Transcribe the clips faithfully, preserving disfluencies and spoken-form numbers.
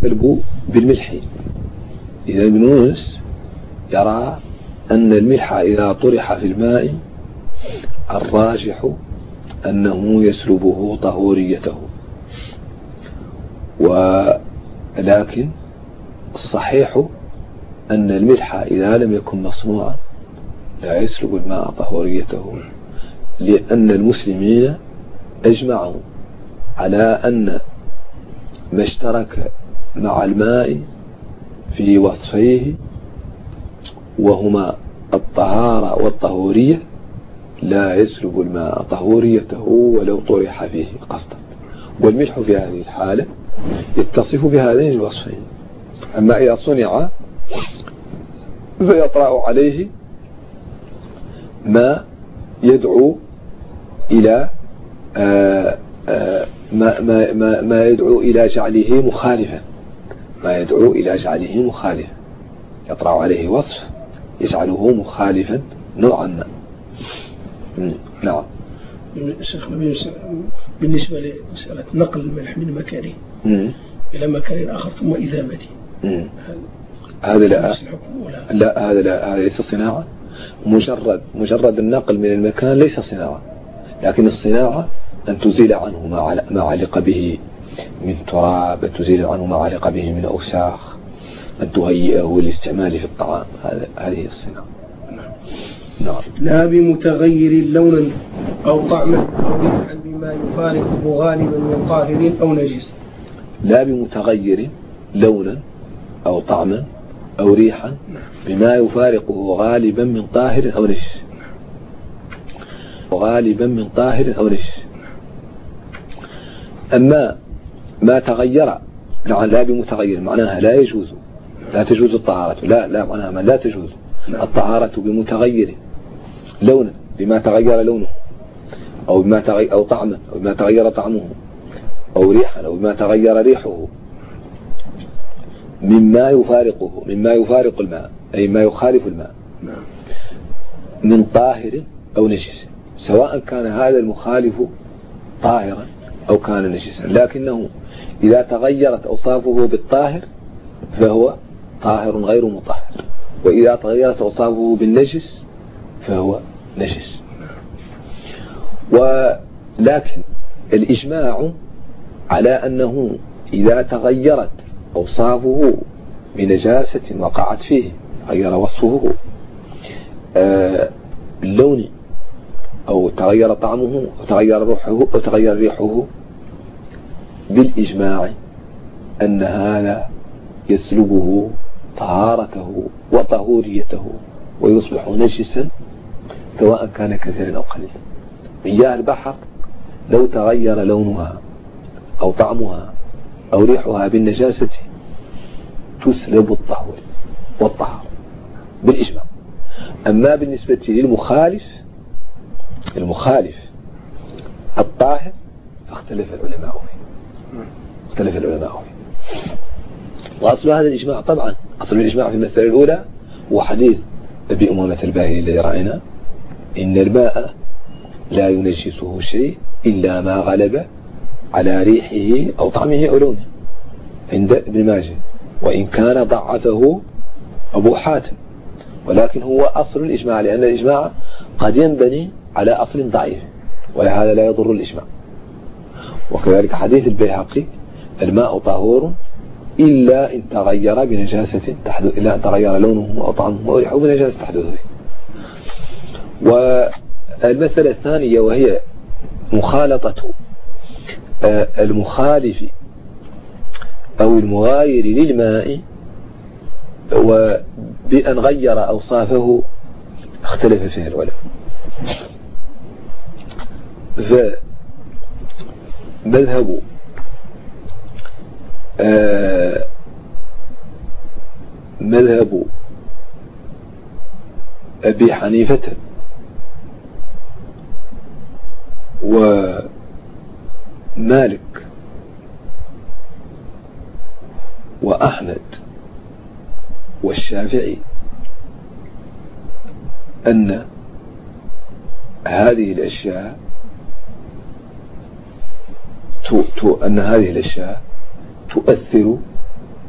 الكلب بالملح. إذا ابن يونس يرى أن الملح إذا طرح في الماء الراجح أنه يسلبه طهوريته، ولكن الصحيح أن الملح إذا لم يكن مصنوعا لا يسلب الماء طهوريته، لأن المسلمين أجمعوا على أن ما اشترك مع الماء في وصفيه وهما الطهارة والطهورية لا يسلب الماء طهوريته ولو طرح فيه قصدا. والملح في هذه الحالة يتصف بهذين الوصفين. أما إذا صنع فيطرأ عليه ما يدعو إلى آآ آآ ما, ما, ما, ما يدعو إلى جعله مخالفا ما يدعو إلى جعله مخالفا يطرأ عليه وصف يجعله مخالفا نوعا ما. نعم. شيخ بالنسبة لمسألة نقل الملح من مكانه إلى مكان آخر ثم إذابته، هذا لا لا هذا لا هذا ليس صناعة. مجرد مجرد النقل من المكان ليس صناعة، لكن الصناعة أن تزيل عنه ما ما علق به من تراب، أن تزيل عنه ما علق به من أوساخ، أن تهيئه للاستعمال في الطعام. هذا هذه الصناعة. نعم. لا بمتغير لونا أو طعما أو ريحا بما يفارقه غالبا من طاهر أو نجس. لا بمتغير لونا أو طعما أو ريحا بما يفارقه غالبا من طاهر أو نجس. غالبا من طاهر أو نجس. أما ما تغير لا بمتغير معناها لا يجوز لا تجوز الطهارة، لا لا معناها ما لا تجوز الطهارة بمتغير لونا بما تغير لونه أو بما تغير أو طعما أو بما تغير طعمه أو ريحا أو بما تغير ريحه مما يفارقه مما يفارق الماء أي ما يخالف الماء من طاهر أو نجس، سواء كان هذا المخالف طاهرا أو كان نجسا، لكنه إذا تغيرت أوصافه بالطاهر فهو طاهر غير مطهر، وإذا تغيرت أوصافه بالنجس فهو نجس. ولكن الإجماع على أنه إذا تغيرت أوصافه بنجاسة وقعت فيه تغير وصفه باللون أو تغير طعمه أو تغير روحه أو تغير ريحه، بالإجماع أن هذا يسلبه طهارته وطهوريته ويصبح نجسا سواء كان كثيرا أو قليلا. مياه البحر لو تغير لونها أو طعمها أو ريحها بالنجاسة تسلب الطهور والطهارة بالإجماع. أما بالنسبة للمخالف المخالف الطاهر فاختلف العلماء فيه اختلف العلماء فيه وأصل هذا الإجماع طبعا أصل الإجماع في المسألة الأولى هو حديث أبي أمامة الباهلي الذي رأينا إن الماء لا ينجسه شيء إلا ما غلب على ريحه أو طعمه أو لونه عند ابن ماجه، وإن كان ضعفه أبو حاتم، ولكن هو أصل الإجماع، لأن الإجماع قد ينبني على أصل ضعيف ولهذا لا يضر الإجماع. وكذلك حديث البيهقي الماء طهور إلا إن تغير بنجاسة تحدث إلا أن تغير لونه أو طعمه أو ريحه بنجاسة تحدث به. والمسألة الثانية وهي مخالطة المخالف أو المغاير للماء وبأن غير أوصافه اختلف فيه العلماء. فمذهب آه مذهب أبي حنيفة ومالك وأحمد والشافعي أن هذه الأشياء تو تو أن هذه الأشياء تؤثر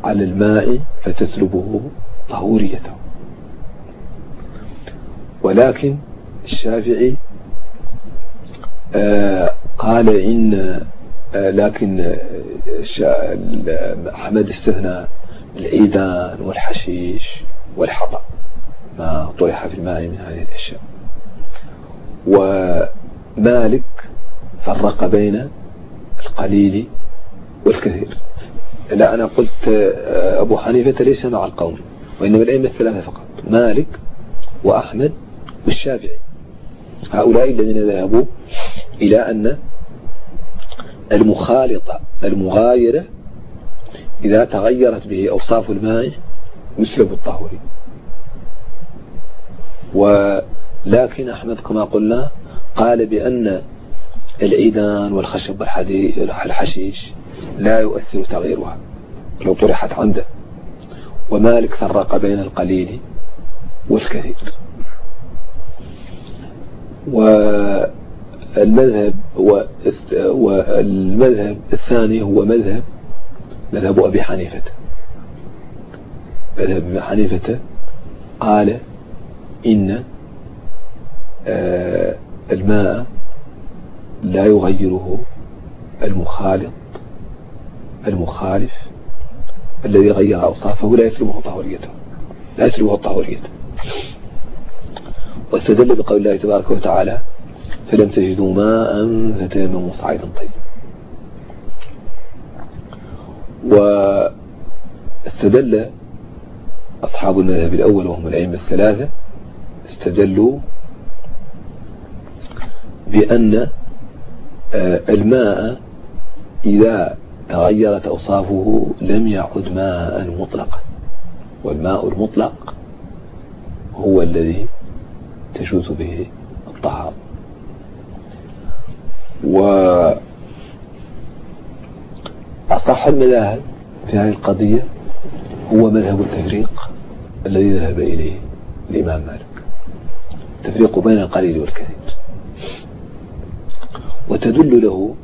على الماء فتسلبه طهوريته. ولكن الشافعي آه قال إن آه لكن أحمد استثنى العيدان والحشيش والحطب ما طرح في الماء من هذه الأشياء. ومالك فرق بين القليل والكثير. لا، أنا قلت أبو حنيفة ليس مع القوم، وإنما الأئمة الثلاثة فقط، مالك وأحمد والشافعي. هؤلاء الذين ذهبوا إلى أن المخالطة المغايرة إذا تغيرت به أوصاف الماء يسلب الطهوري. ولكن أحمد كما قلنا قال بأن العيدان والخشب والحشيش لا يؤثر تغييرها لو طرحت عنده. ومالك فرق بين القليل والكثير. والمذهب والمذهب الثاني هو مذهب مذهب أبي حنيفة. مذهب أبي حنيفة قال إن الماء لا يغيره المخالط المخالف الذي غير أوصافه لا يسلبه طهوريته لا يسلبه طهوريته. واستدل بقول الله تبارك وتعالى فلم تجدوا ماء فتيمموا صعيدا طيبا. واستدل أصحاب المذهب الأول وهم الأئمة الثلاثة استدلوا بأن الماء إذا تغيرت أوصافه لم يعد ماء مطلقا، والماء المطلق هو الذي تجوز به الطهارة. وأصح المذاهب في هذه القضية هو مذهب التفريق الذي ذهب إليه الإمام مالك، التفريق بين القليل والكثير. وتدل له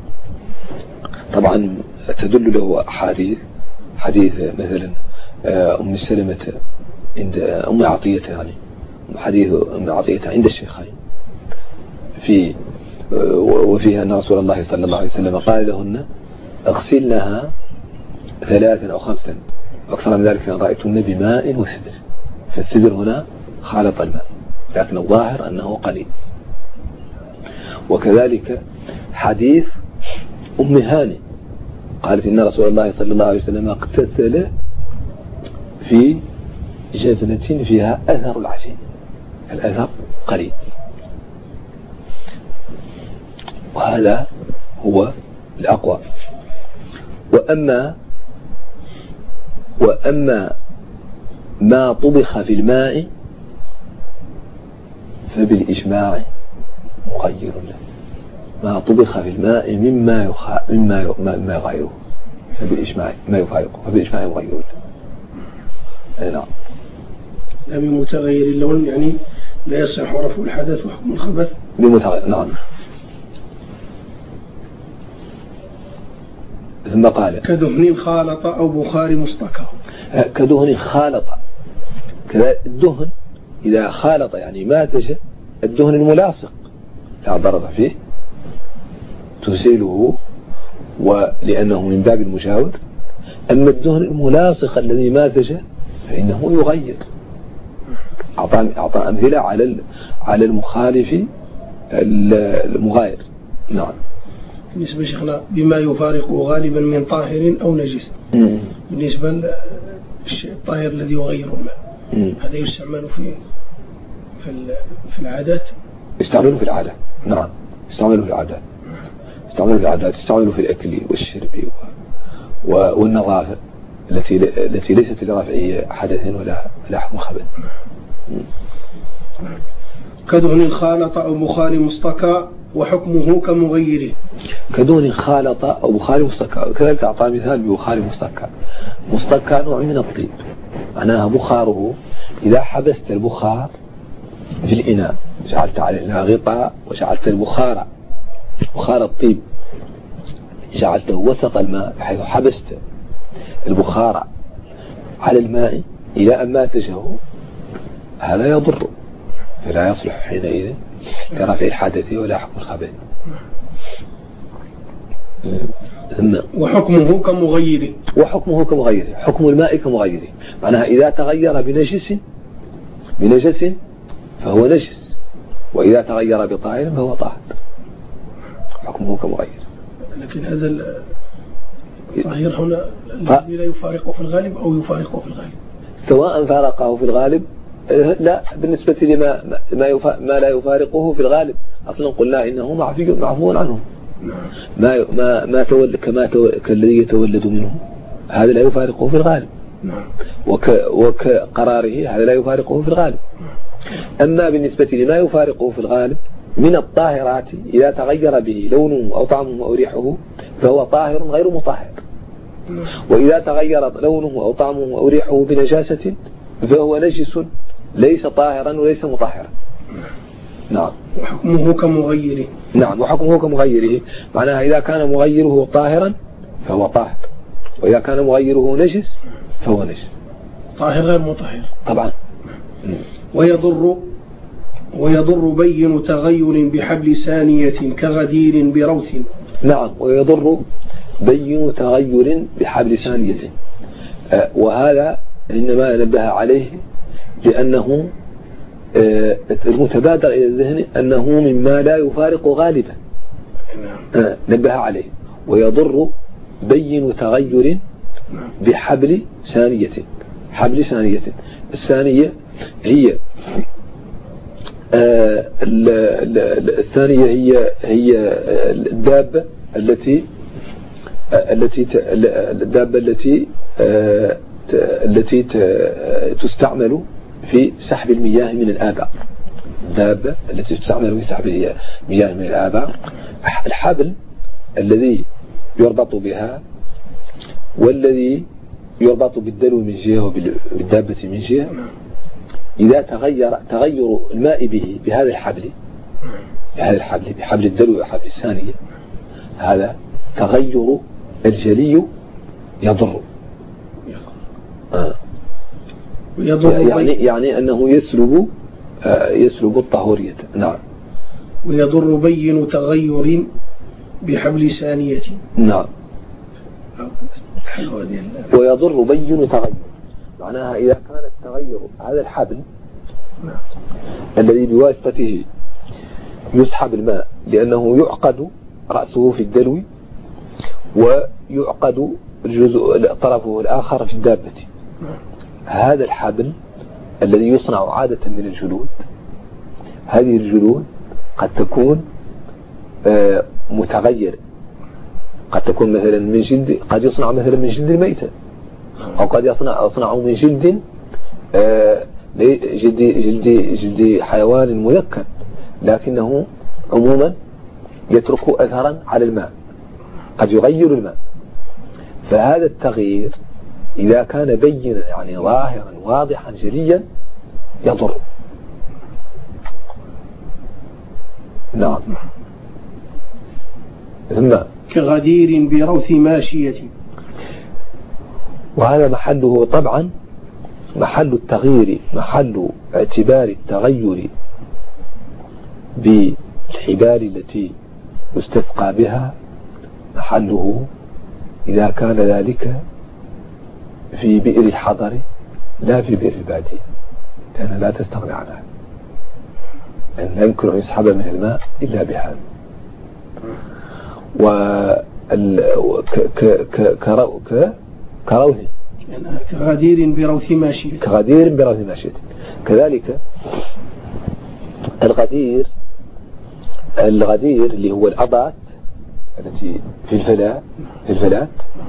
طبعا تدل له حديث حديث مثلا أم سلمة عند أم عطية، يعني حديث أم عطية عند الشيخين في وفيها أن رسول الله صلى الله عليه وسلم قال لهن اغسلنها ثلاثا أو خمسا أكثر من ذلك أن رأيتن بماء وسدر. فالسدر هنا خالط الماء، لكن الظاهر أنه قليل. وكذلك حديث أم هاني قالت إن رسول الله صلى الله عليه وسلم اغتسل في جفنة فيها أثر العجين، الأثر قليل. وهذا هو الأقوى. وأما وأما ما طبخ في الماء فبالإجماع مغير له. ما طبخ في الماء مما يخا مما مما يغيره فبالإجماع ما يفارقه فبالإجماع مغير له. أي نعم. لا بمتغير اللون، يعني لا يصح رفع الحدث وحكم الخبث بمتغير. نعم. ثم قال كدهن خالط أو بخار مستكر. كدهن خالط، كذا الدهن إذا خالط يعني ماتج الدهن الملاصق لا ضرر فيه تزيله ولأنه من باب المجاور. أما الدهن الملاصق الذي ماتج فإنه يغير. أعطى أعطى أمثلة على على المخالف المغاير. نعم. بالنسبة شيخنا بما يفارقه غالبا من طاهر أو نجس. مم. بالنسبة للشيء الطاهر الذي يغير الماء هذا يستعمل في في في العادات. يستعمله في العادات. نعم. يستعمله في العادات. يستعمله في العادات. يستعمله في الأكل والشرب والنظافة التي التي ليست لرفع حدث ولا ولا حكم خبث. كدهن خالط أو بخار مستكى وحكمه كمغيره. كدهن خالط أو بخار مستكى. كذلك أعطى مثال ببخار مستكى. مستكى نوع من الطيب، معناها بخاره إذا حبست البخار في الإناء جعلت عليه غطاء وجعلت البخار بخار الطيب جعلته وسط الماء بحيث حبست البخار على الماء إلى أن ماتجه هذا يضر، فلا يصلح حينئذ كرفع الحدث ولا حكم الخبث. وحكمه كمغيره وحكمه كمغيره، حكم الماء كمغيره، معناها إذا تغير بنجس بنجس فهو نجس، وإذا تغير بطاهر فهو طاهر، حكمه كمغير. لكن هذا الطاهر هنا الذي لا يفارقه في الغالب أو يفارقه في الغالب، سواء فارقه في الغالب لا، بالنسبة لما ما, ما لا يفارقه في الغالب أصلا قلنا إنه معفو عنه. ما ما ما تولد كما كالذي يتولد منه هذا لا يفارقه في الغالب، وك وكقراره هذا لا يفارقه في الغالب. أما بالنسبة لما يفارقه في الغالب من الطاهرات إذا تغير به لونه أو طعمه أو ريحه فهو طاهر غير مطهر، وإذا تغير لونه أو طعمه أو ريحه بنجاسة فهو نجس ليس طاهرا وليس مطهرا. نعم. وحكمه كمغيره. نعم، وحكمه كمغيره، معناها إذا كان مغيره طاهرا فهو طاهر، وإذا كان مغيره نجس فهو نجس، طاهر غير مطهر طبعا. ويضر ويضر بين تغير بحبل ثانية كغدير بروث. نعم، ويضر بين تغير بحبل ثانية، آه وهذا إنما نبه عليه لأنه آه المتبادر إلى الذهن أنه مما لا يفارق غالبا، آه نبه عليه. ويضر بين تغير بحبل ثانية، حبل ثانية، الثانية هي آه الثانية هي هي الدابة التي التي الدابة التي التي تستعمل في سحب المياه من الآبار، الدابة التي تستعمل في سحب المياه من الآبار. الحبل الذي يربط بها والذي يربط بالدلو من جهة وبالدابة من جهة، إذا تغير تغير الماء به بهذا الحبل بهذا الحبل بحبل الدلو وحبل الثانية، هذا تغير الجلي يضر. آه. يعني يعني أنه يسلب آه يسلب الطهورية. نعم. ويضر بين تغير بحبل ثانية. نعم. ويضر بين تغير، معناها إذا كان التغير هذا الحبل الذي بواسطته يسحب الماء لأنه يعقد رأسه في الدلو ويعقد الجزء طرفه الآخر في الدابة، هذا الحبل الذي يصنع عادة من الجلود، هذه الجلود قد تكون متغيرة، قد تكون مثلا من جلد، قد يصنع مثلا من جلد الميتة، أو قد يصنع يصنع من جلد جلد جلد جلد حيوان مذكر، لكنه عموما يترك أثرا على الماء، قد يغير الماء. فهذا التغيير إذا كان بينا يعني ظاهرا واضحا جليا يضر. نعم. ثم كغدير بروث ماشية، وهذا محله طبعا محل التغيير، محل اعتبار التغير بالحبال التي يستسقى بها، محله إذا كان ذلك في بئر الحضر لا في بئر البادية، لأنها لا تستغني عنها، لأن لا يمكن أن يسحب من الماء إلا بهذا. كروث كغدير بروث ماشية، كغدير بروث ماشية. كذلك الغدير الغدير اللي هو الأضات التي في الفلاة في الفلاة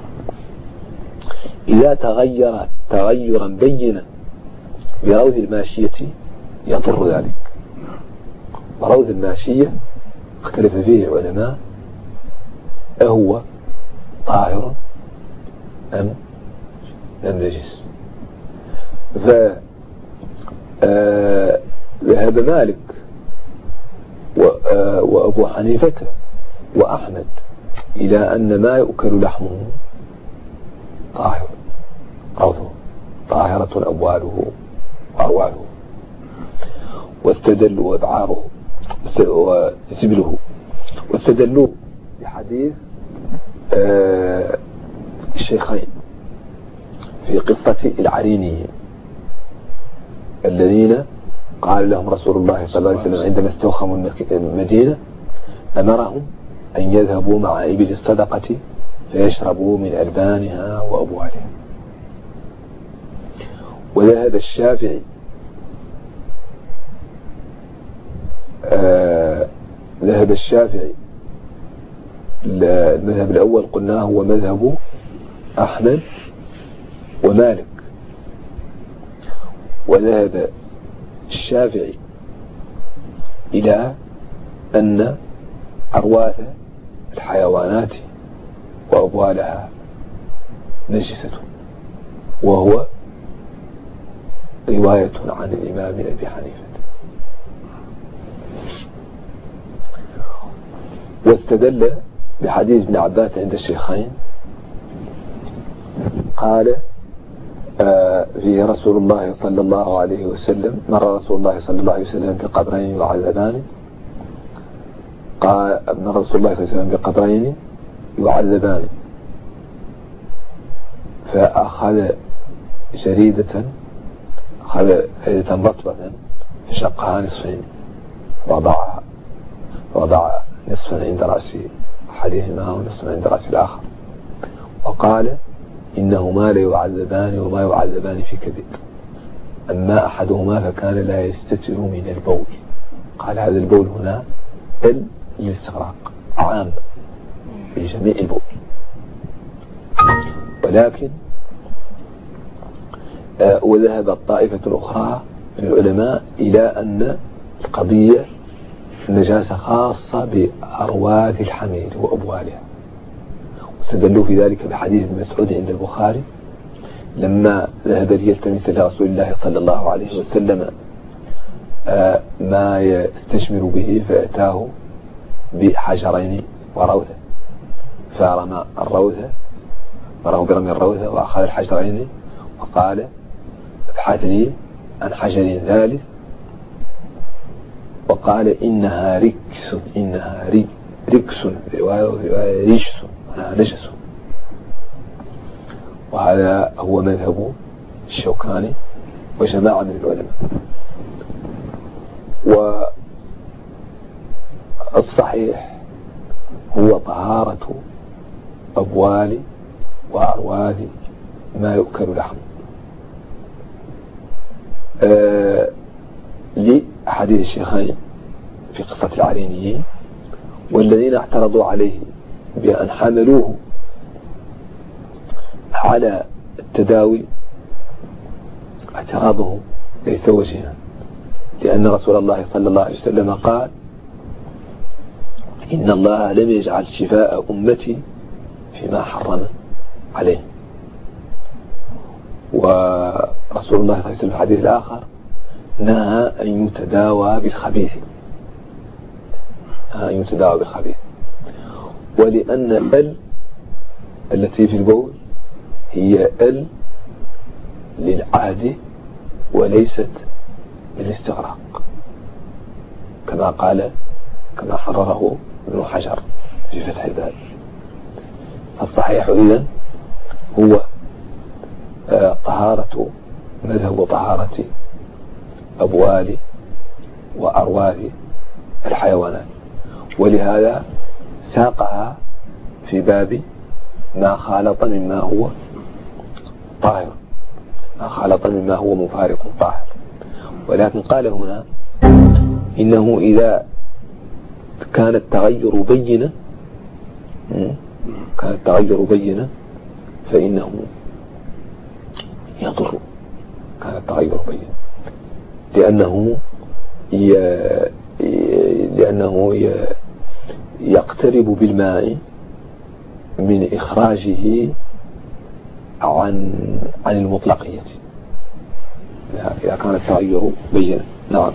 إذا تغيرت تغيرا بينا بروث الماشية يضر ذلك. روث الماشية اختلف فيه العلماء أهو طاهر أم أم نجس. فذهب مالك وأبو حنيفة وأحمد إلى أن ما يؤكل لحمه طاهر روثه، طاهرة أبواله وأرواحه. واستدلوا وإبعاره وسبله، واستدلوا بحديث آه الشيخين في قصة العرينيين الذين قال لهم رسول الله صلى الله عليه وسلم عندما استوخموا المدينة أمرهم أن يذهبوا مع إبل الصدقة فيشربوا من ألبانها وأبوالها. وذهب الشافعي آه ذهب الشافعي المذهب الأول قلناه هو مذهب أحمد ومالك. وذهب الشافعي إلى أن أرواث الحيوانات وأبوالها نجسة، وهو رواية عن الإمام أبي حنيفة. واستدل بحديث ابن عباس عند الشيخين قال آه فيه رسول الله صلى الله عليه وسلم مر رسول الله صلى الله عليه وسلم بقبرين يعذبان قال مر رسول الله صلى الله عليه وسلم بقبرين يعذبان فأخذ جريدة أخذ جريدة رطبة فشقها نصفين وضعها وضع نصفا عند رأس أحدهما ونصفا عند رأس الآخر وقال إنهما لا يعذبان وما يعذبان في كبير، أما أحدهما فكان لا يستتر من البول. قال هذا البول هنا ال للاستغراق عام في جميع البول، ولكن آه وذهب الطائفة الأخرى من العلماء إلى أن القضية النجاسة خاصة بأرواث الحمير وأبوالها، واستدلوا في ذلك بحديث ابن مسعود عند البخاري لما ذهب ليلتمس لرسول الله صلى الله عليه وسلم آه ما يستشمر به فأتاه بحجرين وروثة، فرمى الروثة مراه برمي الروثة وأخذ الحجرين وقال ابحث لي عن حجر ثالث، وقال إنها ركس إنها ركس رواية رجس نجس. وهذا هو مذهب الشوكاني وجماعة من العلماء. والصحيح هو طهارة أبوال وأرواث ما يؤكل لحمه آه لحديث الشيخين في قصة العرينيين، والذين اعترضوا عليه بأن حملوه على التداوي اعتراضهم ليس وجها، لأن رسول الله صلى الله عليه وسلم قال إن الله لم يجعل شفاء أمتي فيما حرم عليه. ورسول الله صلى الله عليه وسلم في الحديث الآخر نهى أن يتداوى بالخبيث أن يتداوى بالخبيث ولأن ال التي في البول هي ال للعهد وليست للاستغراق كما قال كما حرره ابن حجر في فتح الباب. فالصحيح إذن هو طهارة مذهب طهارة أبوال وأرواث الحيوانات، ولهذا ساقها في باب ما خالط مما هو طاهر ما خالط مما هو مفارق طاهر. ولكن قال هنا إنه إذا كان التغير بينا كان التغير بينا فإنه يضر كان التغير بينا لأنه ي... لأنه ي... يقترب بالماء من إخراجه عن عن المطلقية إذا كان التغير بينا. نعم.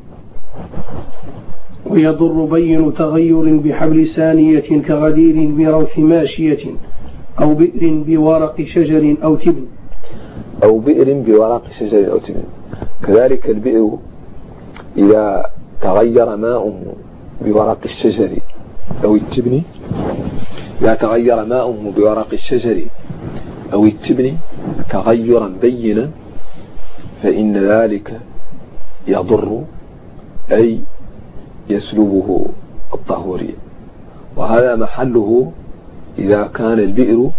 ويضر بين تغير بحبل سانية كغدير بروث ماشية أو بئر بورق شجر أو تبن. أو بئر بورق شجر أو تبن. كذلك البئر إذا تغير ماؤه بورق الشجر أو التبن إذا تغير ماؤه بورق الشجر أو التبن تغيرا بينا فإن ذلك يضر أي يسلبه الطهورية. وهذا محله إذا كان البئر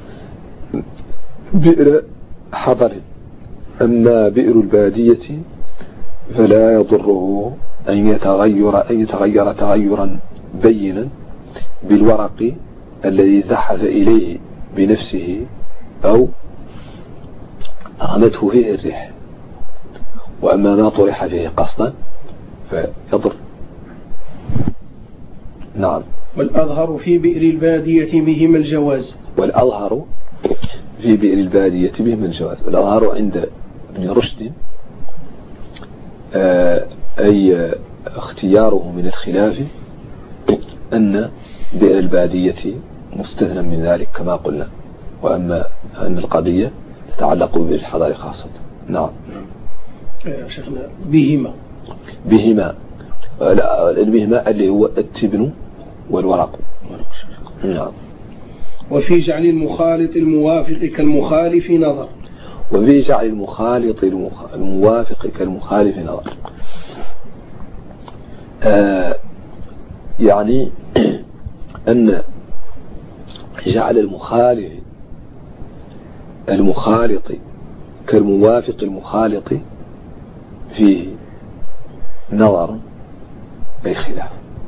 بئر حضر. أما بئر البادية فلا يضره أن يتغير أن يتغير تغيرا بينا بالورق الذي زحف إليه بنفسه أو رمته فيه الريح. وأما ما طرح فيه قصدا فيضر. نعم. والأظهر في بئر البادية بهما الجواز. والأظهر في بئر البادية بهما الجواز. والأظهر عند ابن رشد أي اختياره من الخلاف أن بئر البادية مستثنى من ذلك كما قلنا. وأما أن القضية تتعلق ببئر الحضر خاصة. نعم. يا شيخنا بهما بهما بهما اللي هو التبن والورق. نعم. وفي جعل المخالط الموافق كالمخالف نظر. وفي جعل المخالط الموافق كالمخالف نظر. آه يعني أن جعل المخالف المخالط كالموافق المخالط فيه نظر أي خلاف.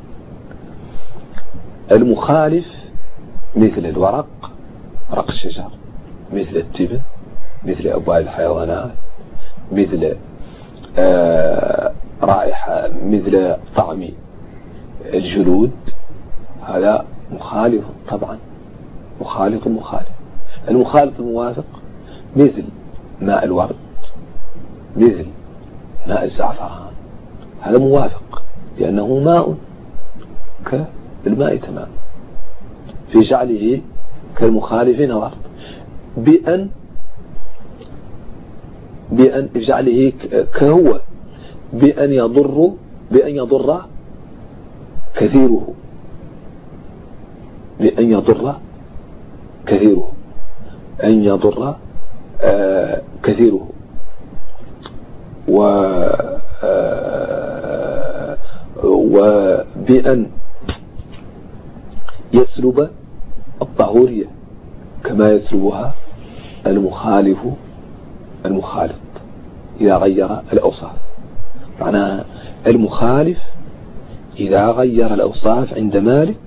المخالف مثل الورق ورق الشجر، مثل التبن، مثل أبواب الحيوانات، مثل آه رائحة، مثل طعم الجلود، هذا مخالف طبعا. مخالف مخالف. المخالف الموافق مثل ماء الورد، مثل ماء الزعفران، هذا موافق لأنه ماء كالماء تمام. في جعله كالمخالف نظر بأن بأن جعله كهو بأن يضر بأن يضر كثيره بأن يضر كثيره أن يضر آه كثيره و آه وبأن يسلب الطهورية كما يسلبها المخالف المخالط إذا غير الأوصاف. معناها المخالف إذا غير الأوصاف عند مالك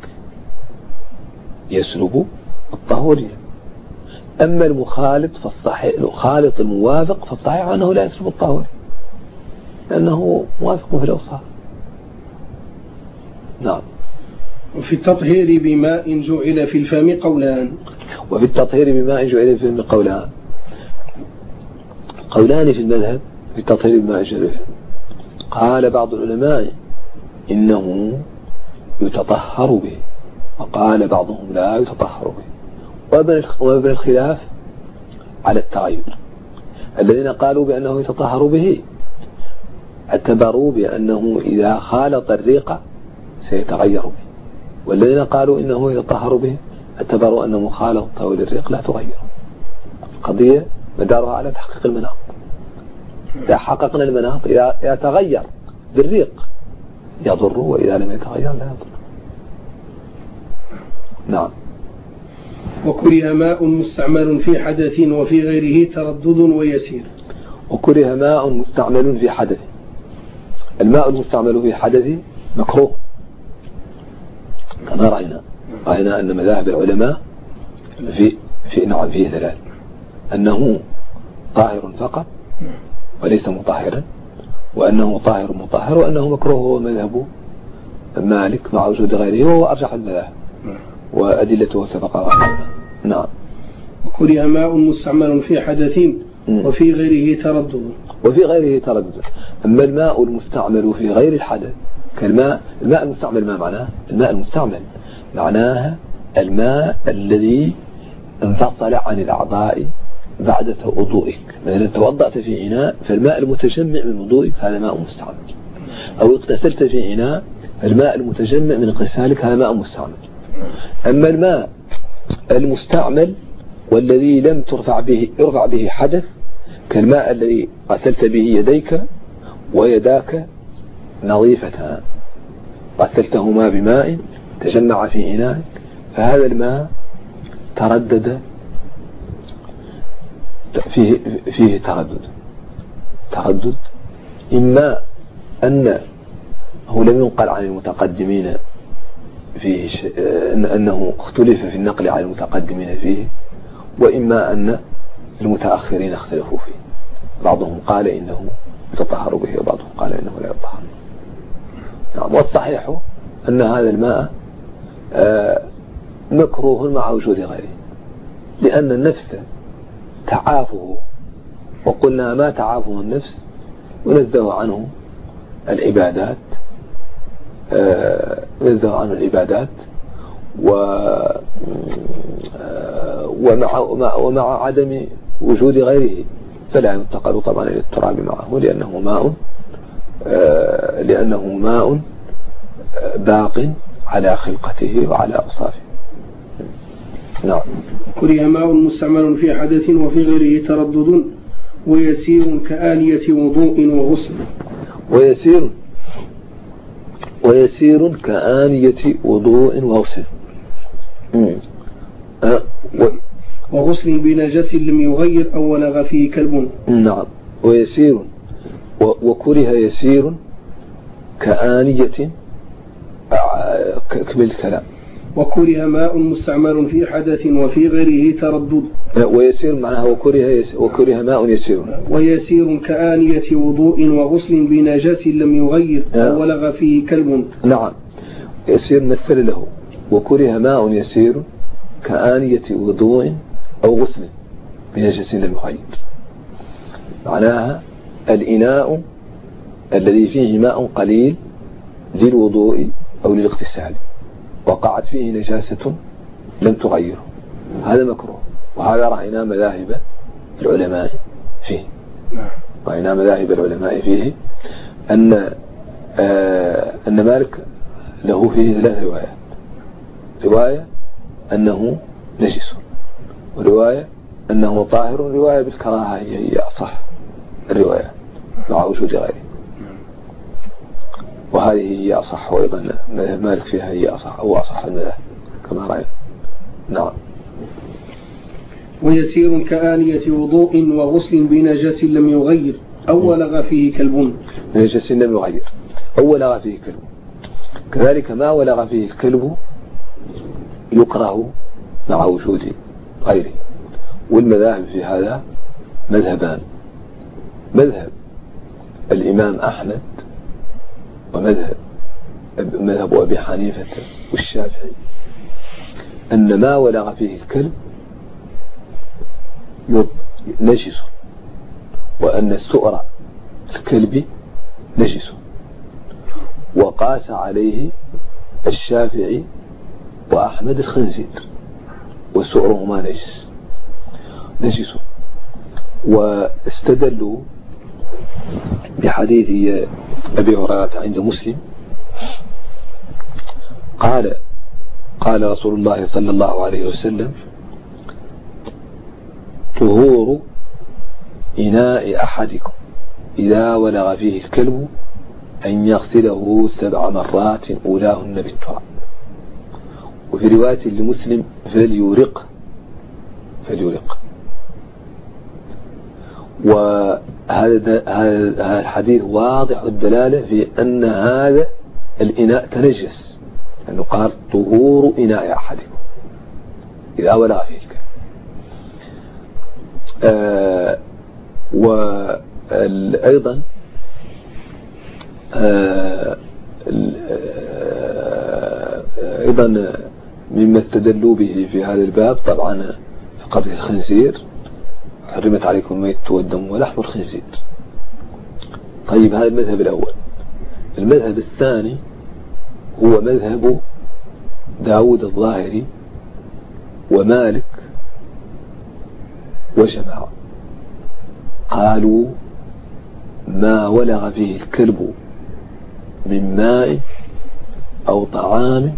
يسلب الطهورية. أما المخالط فالصحيح الخالط الموافق فالصحيح أنه لا يسلب الطهورية لأنه موافق في الأوصاف. نعم. وفي التطهير بماء جعل في الفم قولان. وفي التطهير بماء جعل في الفم قولان قولان في المذهب في التطهير بماء جعل في الفم. قال بعض العلماء إنه يتطهر به، وقال بعضهم لا يتطهر به. وابن الخلاف على التغير. الذين قالوا بأنه يتطهر به اعتبروا بأنه إذا خالط الريق سيتغير به، والذين قالوا إنه يتطهر به اعتبروا أن مخالطة للريق لا تغير. القضية مدارها على تحقيق المناط. إذا حققنا المناط إذا تغير بالريق يضر، وإذا لم يتغير لا يضر. نعم. وكره ماء مستعمل في حدث وفي غيره تردد ويسير. وكره ماء مستعمل في حدث. الماء المستعمل في حدث مكروه كما رأينا رأينا أن مذاهب العلماء في في نوع فيه ثلاث: أنه طاهر فقط وليس مطهرا، وأنه طاهر مطهر، وأنه مكروه هو مذهب مالك مع وجود غيره وهو أرجح المذاهب وأدلته سبق غيرها. نعم. وكره ماء مستعمل في حدث وفي غيره تردد. وفي غيره تردد. أما الماء المستعمل في غير الحدث كالماء الماء المستعمل ما معناه؟ الماء المستعمل معناها الماء الذي انفصل عن الأعضاء بعد وضوئك. مثلا توضأت في إناء فالماء المتجمع من وضوئك هذا ماء مستعمل، أو اغتسلت في إناء فالماء المتجمع من اغتسالك هذا ماء مستعمل. أما الماء المستعمل والذي لم ترفع به يرفع به حدث كالماء الذي غسلت به يديك ويداك نظيفتان، غسلتهما بماء تجمع في إناء، فهذا الماء تردد فيه, فيه تردد تردد إما أن هو لم ينقل عن المتقدمين فيه أنه اختلف في النقل عن المتقدمين فيه، وإما أن المتأخرين اختلفوا فيه، بعضهم قال إنه يتطهر به وبعضهم قال إنه لا يتطهر. نعم. والصحيح أن هذا الماء مكروه مع وجود غيره، لأن النفس تعافه، وقلنا ما تعافه النفس ونزه عنه العبادات نزه عنه العبادات ومع, ومع عدم وجود غيره فلا ينتقل طبعا إلى التراب معه، لأنه ماء لأنه ماء باق على خلقته وعلى أوصافه. نعم. كره ماء مستعمل في حدث وفي غيره تردد ويسير كآلية وضوء وغسل. ويسير ويسير كآلية وضوء وغسل. أه و... وغسل بنجس لم يغير أو ولغ فيه كلب. نعم. ويسير و... وكره يسير كآلية كمل الكلام. وكره ماء مستعمل في حدث وفي غيره تردد. ويسير معناها وكره يسير وكره ماء يسير. ويسير كآنية وضوء وغسل بنجاس لم يغير أو ولغ فيه كلب. نعم. يسير مثل له وكره ماء يسير كآنية وضوء أو غسل بنجاس لم يغير، معناها الإناء الذي فيه ماء قليل للوضوء أو للاغتسال وقعت فيه نجاسة لم تغيره، هذا مكروه. وهذا رأينا مذاهب العلماء فيه رأينا مذاهب العلماء فيه أن آه أن مالك له فيه ثلاث روايات: رواية أنه نجس، ورواية أنه طاهر، ورواية بالكراهة هي أصح الروايات مع وجود غيره، وهذه هي أصح، وأيضا مالك فيها هي أصح أو أصح المذاهب كما رأينا. نعم. ويسير كآنية وضوء وغسل بنجاس لم يغير أو ولغ فيه كلب. نجاس لم يغير أو ولغ فيه كلب. كذلك ما ولغ فيه الكلب يكره مع وجود غيره. والمذاهب في هذا مذهبان: مذهب الإمام أحمد ومذهب مذهب أبي حنيفة والشافعي أن ما ولغ فيه الكلب نجس، وأن السؤر الكلب نجس. وقاس عليه الشافعي وأحمد الخنزير، وسؤرهما نجس نجس واستدلوا بحديث أبي هريرة عند مسلم قال قال رسول الله صلى الله عليه وسلم: طهور إناء أحدكم إذا ولغ فيه الكلب أن يغسله سبع مرات أولاهن بالتراب. وفي رواية لمسلم: فليورق فليورق. وهذا هذا الحديث واضح الدلالة في أن هذا الإناء تنجس، لأنه قال: طهور إناء أحدكم إذا ولغ فيه الكلب. آه وأيضا آه أيضا مما استدلوا به في هذا الباب طبعا في قتل الخنزير: حرمت عليكم الميت والدم ولحم الخنزير. طيب، هذا المذهب الأول. المذهب الثاني هو مذهب داود الظاهري ومالك وجماعة قالوا ما ولغ فيه الكلب من ماء أو طعام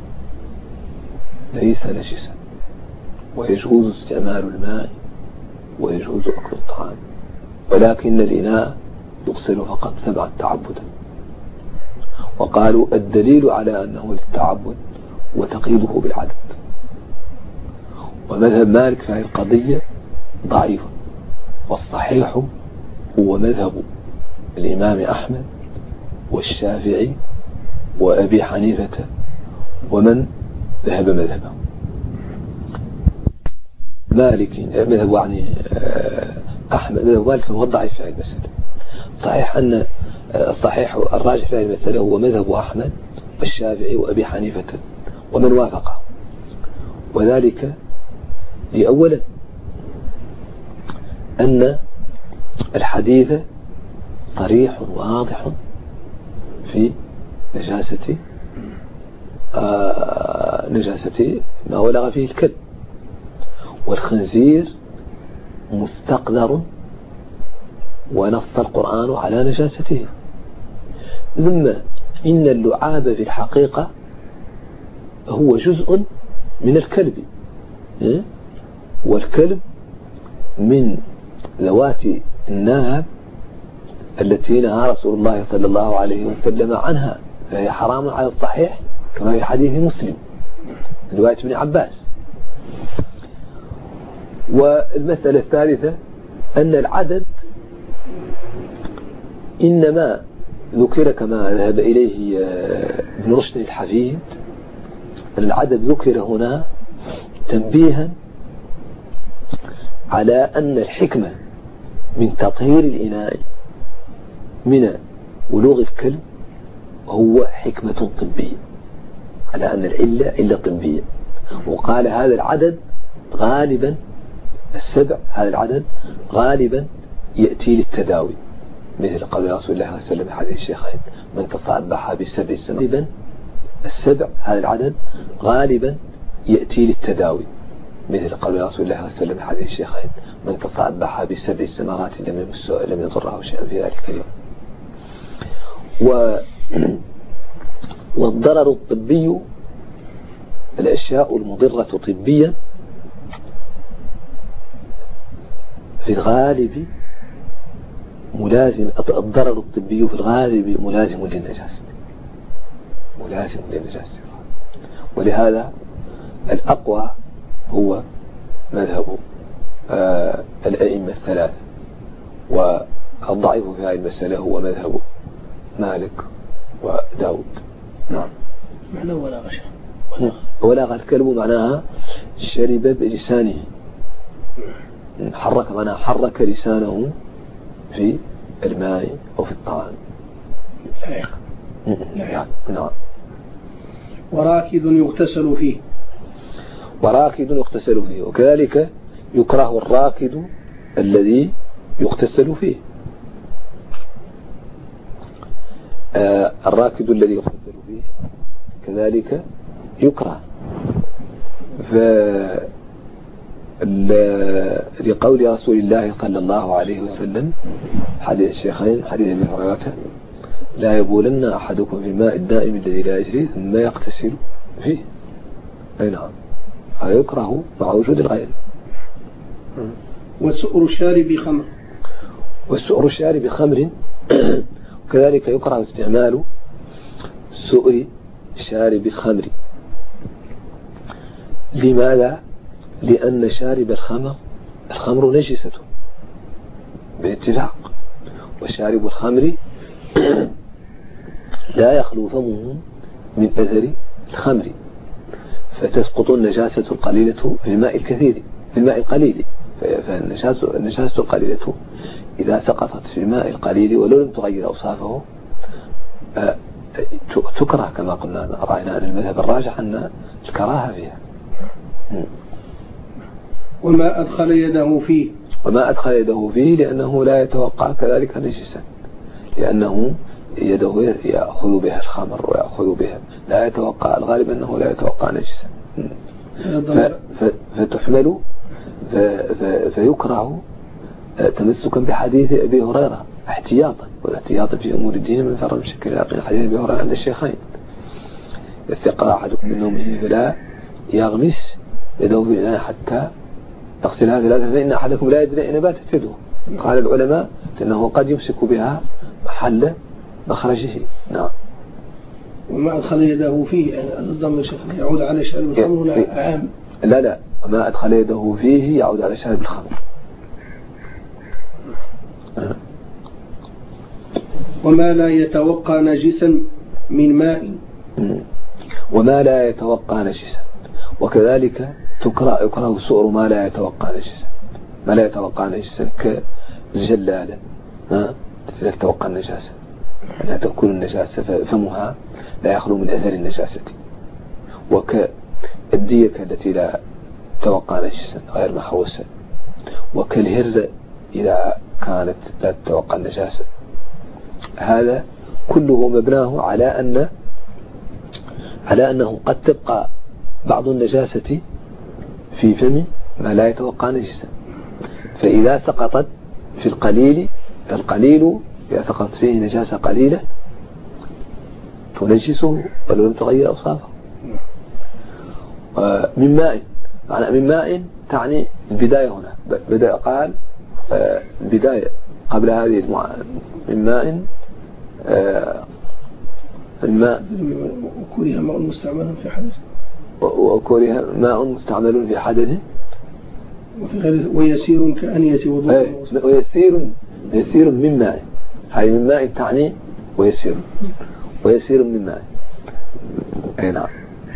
ليس نجسا، ويجوز استعمال الماء ويجوز أكل الطعام، ولكن الإناء يغسل فقط سبعا تعبدا. وقالوا الدليل على أنه للتعبد وتقييده بالعدد. ومذهب مالك في هذه القضية ضعيف، والصحيح هو مذهب الإمام أحمد والشافعي وأبي حنيفة ومن ذهب مذهبه. مالك مذهب يعني أحمد مذهب مالك هو ضعيف في هذه المسألة. صحيح أن الصحيح الراجح في هذه المسألة هو مذهب أحمد والشافعي وأبي حنيفة ومن وافقه، وذلك لأولا أن الحديث صريح واضح في نجاسة آه نجاسة ما ولغ فيه الكلب، والخنزير مستقذر ونص القرآن على نجاسته. ثم إن اللعاب في الحقيقة هو جزء من الكلب، والكلب من ذوات الناب التي نهى رسول الله صلى الله عليه وسلم عنها، فهي حرام على الصحيح كما في حديث مسلم رواية ابن عباس. والمسألة الثالثة أن العدد إنما ذكر كما ذهب إليه ابن رشد الحفيد، أن العدد ذكر هنا تنبيها على أن الحكمة من تطهير الإناء من ولوغ الكلب هو حكمة طبية، على أن العلة علة طبية. وقال هذا العدد غالبا السبع، هذا العدد غالبا يأتي للتداوي، مثل قول رسول الله صلى الله عليه وسلم حديث الشيخين من تصبح بسبع سماوات. السبع هذا العدد غالبا يأتي للتداوي، مثل قول رسول الله صلى الله عليه وسلم حديث الشيخين من تصبح بسبع سماوات لم لم يضره شيئا في ذلك اليوم. و والضرر الطبي الأشياء المضرة طبيا في الغالب ملازم، الضرر الطبي في الغالب ملازم للنجاسة، ملازم للنجاسة. ولهذا الأقوى هو مذهب آه الأئمة الثلاثة، والضعيف في هذه المسألة هو مذهب مالك وداود. نعم. معنى ولا غش ولغ الكلب معناها شرب بلسانه، حرك معناها حرك لسانه في الماء أو في الطعام. نعم. نعم. وراكد يغتسل فيه، وراكد يغتسل فيه، وكذلك يكره الراكد الذي يغتسل فيه. آه الراكد الذي يغتسل فيه كذلك يكره، لقول رسول الله صلى الله عليه وسلم حديث الشيخين حديث ابي هريرة لا يبولن أحدكم في الماء الدائم الذي لا يجري ثم يغتسل فيه. أي نعم، هذا يكره مع وجود الغير. والسؤر الشارب خمر، والسؤر الشارب خمر وكذلك يكره استعمال سؤر شارب خمر. لماذا؟ لأن شارب الخمر الخمر نجسة باتفاق، وشارب الخمر لا يخلو فمه من أثر الخمر، فتسقط النجاسة القليلة في الماء الكثير في الماء القليل. فالنجاسة القليلة إذا سقطت في الماء القليل ولو لم تغير أوصافه تكره، كما قلنا رأينا أن المذهب الراجح أن الكراهة فيها. وما أدخل يده فيه، وما أدخل يده فيه لأنه لا يتوقع كذلك نجسا، لأنه يده يأخذ بها الخمر ويأخذ بها، لا يتوقع، الغالب أنه لا يتوقع نجسا. فتحمل فيكره تمسكا بحديث أبي هريرة احتياطا، والاحتياط في أمور الدين من فرق بشكل يقين. حديث أبي هريرة عند الشيخين: يستيقظ أحدكم من نومه فلا يغمس يده في الإناء حتى يغسلها ثلاثة فإن أحدكم لا يدري أين باتت يده. قال العلماء أنه قد يمسك بها محل مخرجه. نعم. وما أدخل يده فيه الضم يعود على شارب الخمر ولا عام؟ لا لا، ما أدخل يده فيه يعود على شارب الخمر. وما لا يتوقع نجسا من ماء. وما لا يتوقع نجسا، وكذلك تكره يكره سؤر ما لا يتوقع نجسا. ما لا يتوقع نجسا كالجلالة، ها لا تتوقع النجاسة، لا تأكل النجاسة فمها لا يخلو من أثر النجاسة، وكالديكة التي لا تتوقع نجسا غير محروسة، وكالهرة إذا كانت لا تتوقع النجاسة. هذا كله مبناه على أن على أنه قد تبقى بعض النجاسة في فم ما لا يتوقع نجسا، فإذا سقطت في القليل القليل إذا سقطت فيه نجاسة قليلة تنجسه ولو لم تغير أوصافه. من ماء، معنى من ماء تعني البداية هنا، بدأ قال البداية قبل هذه من ماء الماء وكره ماء مستعمل في حدث وكره ماء مستعمل في حدث ويسير كأنية وضوء ويسير يسير من ماء. هاي من ماء تعني ويسير ويسير من ماء. أي نعم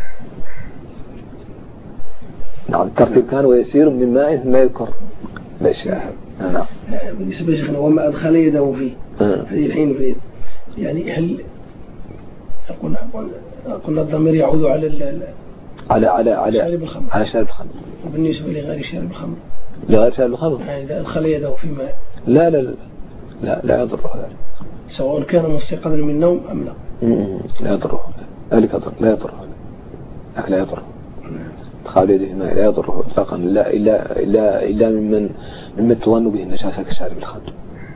نعم الترتيب كان ويسير من ماء ما يذكر الأشياء. نعم. بالنسبة لشيخنا وما أدخل يده فيه هذه الحين في يعني هل قلنا قلنا الضمير يعود على على على على شارب الخمر على شارب الخمر. وبالنسبة لغير شارب الخمر لغير شارب الخمر يعني إذا أدخل يده في ماء لا لا لا لا لا يضره ذلك، سواء كان مستيقظا من النوم أم لا. لا يضره ذلك، لا يضره ذلك، لا يضره ادخال يده في الماء لا يضره اطلاقا، لا إلا إلا إلا ممن ممن تظن به النجاسة كشارب الخمر.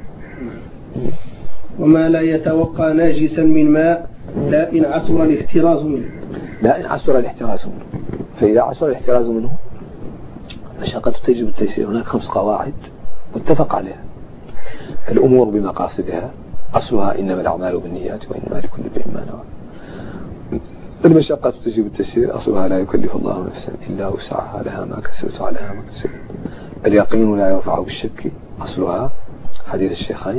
وما لا يتوقع ناجسا من ماء لا إن عسر الاحتراز منه. لا إن عسر الاحتراز منه، فإذا عسر الاحتراز منه مشقة تجب التيسير. هناك خمس قواعد متفق عليها: الأمور بمقاصدها، أصلها إنما الأعمال بالنيات وإنما لكل امرئ ما نوى. المشقة تجب التيسير، أصلها لا يكلف الله نفسا إلا وسعها لها ما كسبت عليها ما كسبت. اليقين لا يرفع بالشك، أصلها حديث الشيخين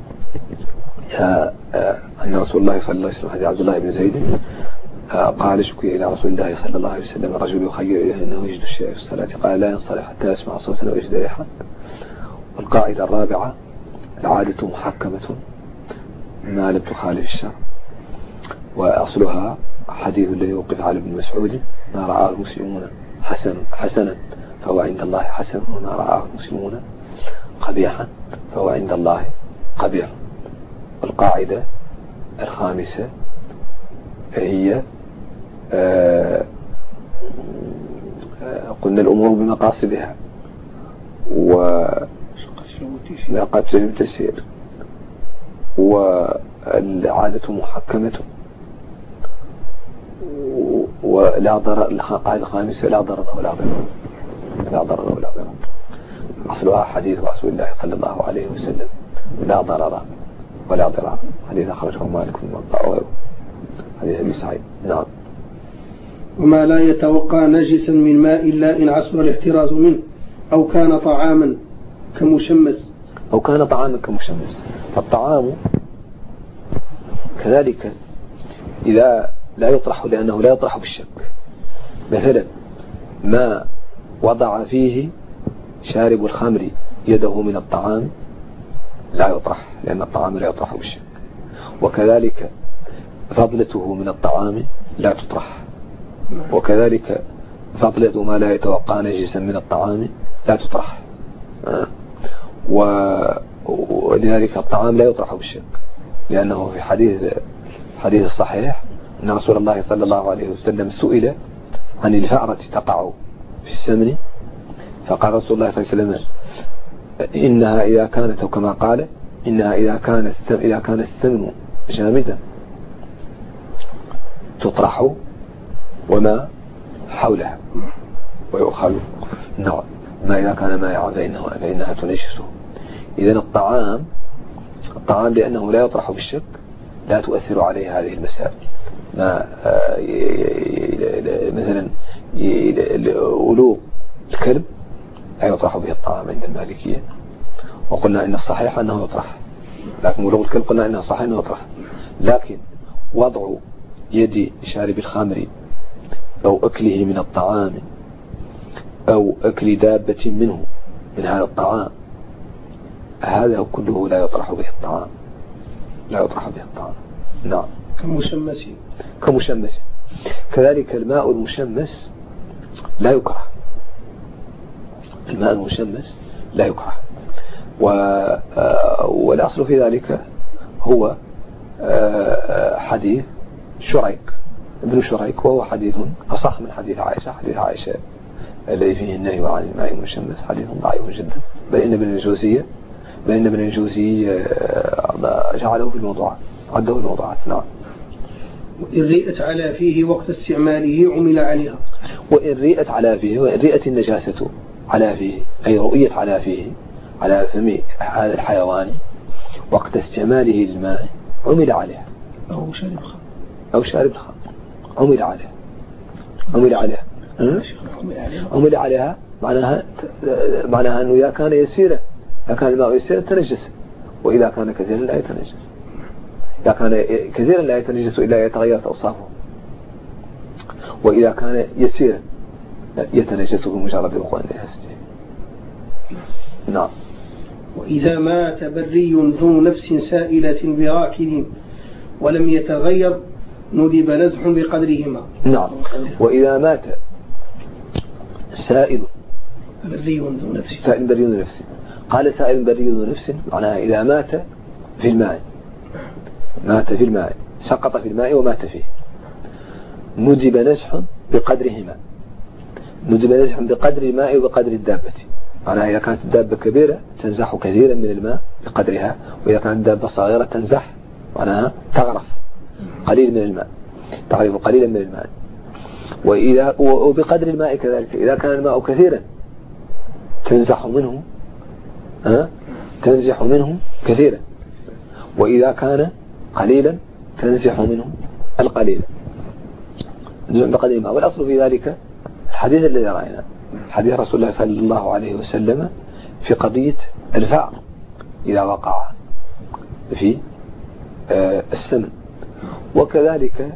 أن رسول الله صلى الله عليه وسلم حديث عبد الله بن زيد قال شكي إلى رسول الله صلى الله عليه وسلم الرجل يخير إليه أنه يجد الشيء في الصلاة، قال لا ينصرف حتى يسمع صوتا ويجد ريحا. والقاعدة الرابعة: العادة محكمة ما لم تخالف الشرع، وأصلها حديث الذي يوقف على ابن مسعود: ما رآه المسلمون حسن حسنا فهو عند الله حسن، وما رآه المسلمون قبيحا فهو عند الله قبيح. والقاعدة الخامسة هي آه قلنا الأمور بمقاصدها ومقاصد التسيير، والعادة محكمة، ولا ضرر. القاعدة الخامسة: لا ضرر ولا ضرر، لا ضرر ولا ضرر. أصلها حديث رسول الله صلى الله عليه وسلم: لا ضرر ولا ضرر. حديث أخرجه مالك بن موطأ وغيره، حديث أبي سعيد. نعم. وما لا يتوقع نجسا من ماء إلا إن عسر الاحتراز منه أو كان طعاما كمشمس. أو كان طعاما كمشمس. فالطعام كذلك إذا لا يطرح، لأنه لا يطرح بالشك. مثلا ما وضع فيه شارب الخمر يده من الطعام لا يطرح، لأن الطعام لا يطرح بالشك. وكذلك فضلته من الطعام لا تطرح، وكذلك فضلة ما لا يتوقع نجسا من الطعام لا تطرح. ولذلك الطعام لا يطرح بالشك، لأنه في حديث حديث الصحيح أن رسول الله صلى الله عليه وسلم سئل عن الفأرة تقع في السمن فقال رسول الله صلى الله عليه وسلم إنها إذا كانت، أو كما قال إنها إذا كانت إذا كان الثمن جامدا تطرح وما حولها ويؤخذ نوع ما إذا كان مائعا فإنه فإنها تنجسه. إذن الطعام الطعام لأنه لا يطرح بالشك لا تؤثر عليه هذه المسائل. ما مثلا ولوغ الكلب لا يطرح به الطعام عند المالكية، وقلنا إن الصحيح أنه يطرح، لكن ولوغ الكلب قلنا إنه صحيح أنه يطرح. لكن وضع يد شارب الخمر أو أكله من الطعام أو أكل دابة منه من هذا الطعام، هذا كله لا يطرح به الطعام، لا يطرح به الطعام. نعم. كمشمس كمشمس. كذلك الماء المشمس لا يكره، الماء المشمس لا يكره. والأصل في ذلك هو حديث شريك ابن شريك، وهو حديث أصح من حديث عائشة. حديث عائشة الذي فيه النهي عن الماء المشمس حديث ضعيف جدا، بل إن ابن الجوزي بل إن ابن الجوزي جعله في الموضوعات، عده في الموضوعات. نعم. وإن رئت على فيه وقت استعماله عمل عليها. وإن رئت على فيه، وإن رئت النجاسة على فيه، أي رؤيت على فيه على فم هذا الحيوان وقت استعماله للماء عمل عليها. أو شارب الخمر أو شارب الخمر عمل عليها عمل عليها عمل عليها معناها معناها أنه إذا كان يسيرا، إذا كان الماء يسيرا تنجس، وإذا كان كثيرا لا يتنجس. إذا كان كثيرا لا يتنجس إلا يتغيرت أوصافه، وإذا كان يسيرا يتنجس بمجرد وقوع نجاسته. نعم. وإذا مات بري ذو نفس سائلة براكد ولم يتغير ندب نزح بقدرهما. نعم. وإذا مات سائل بري ذو نفس سائل بري ذو نفس، قال سائل بري ذو نفس معناها إذا مات في الماء، مات في الماء سقط في الماء ومات فيه، ندب نزح بقدرهما. ندب نزح بقدر الماء وبقدر الدابة، معناها إذا كانت الدابة كبيرة تنزح كثيرا من الماء بقدرها، وإذا كانت الدابة صغيرة تنزح معناها تغرف قليل من الماء، تغرف قليلا من الماء. وإذا وبقدر الماء كذلك، إذا كان الماء كثيرا تنزح منه ها تنزح منه كثيرا، وإذا كان قليلا تنزح منه القليل بقدر الماء. والأصل في ذلك الحديث الذي رأينا، حديث رسول الله صلى الله عليه وسلم في قضية الفأر إذا وقع في آه السمن. وكذلك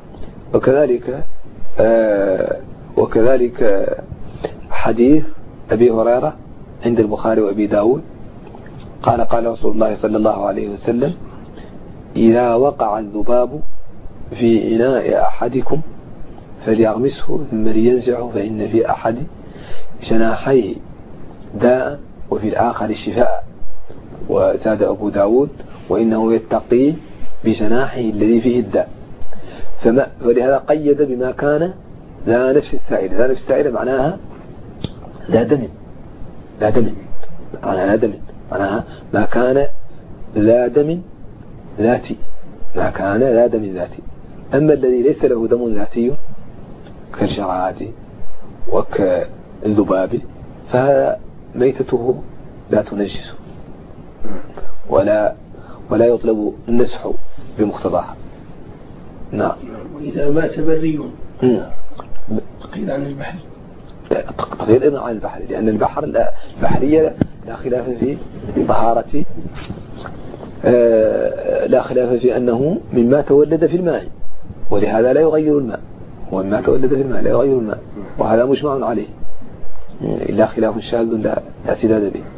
وكذلك آه وكذلك حديث أبي هريرة عند البخاري وأبي داود قال قال رسول الله صلى الله عليه وسلم إذا وقع الذباب في إناء أحدكم فليغمسه ثم لينزعه فإن في أحد جناحيه داء وفي الآخر شفاء. وزاد أبو داود وإنه يتقي بجناحه الذي فيه الداء. فما ولهذا قيد بما كان لا نفس السائلة. لا نفس السائلة معناها لا دم، لا دم معناها لا دم معناها ما كان لا دم ذاتي، ما كان لا دم ذاتي. أما الذي ليس له دم ذاتي كالشرعات وكالذباب فهذا ميتته لا تنجس ولا ولا يطلب النسح بمقتضاها. نعم. وإذا مات بري تقيل عن البحر، تقيل أيضا عن البحر، لأن البحر البحرية لا خلاف في طهارة، لا خلاف في أنه مما تولد في الماء، ولهذا لا يغير الماء، ومما تولد في الماء لا يغير الماء، وهذا مجمع عليه إلا خلاف شاذ لا اعتداد به.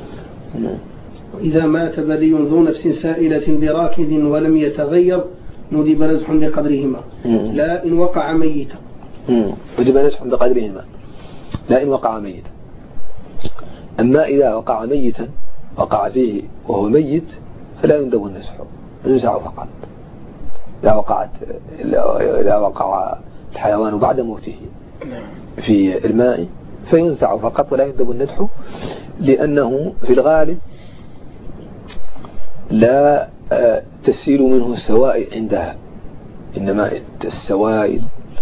وإذا مات بري ذو نفس سائلة براكد ولم يتغير ندب نزح بقدرهما لا إن وقع ميتا. ندب نزح بقدرهما لا إن وقع ميتا. أما إذا وقع ميتا وقع فيه وهو ميت فلا يندب النزح، ينزع فقط. إذا وقعت إذا وقع الحيوان بعد موته في الماء فينزع فقط ولا يندب الندح، لأنه في الغالب لا تسيل منه السوائل عندها، إنما السوائل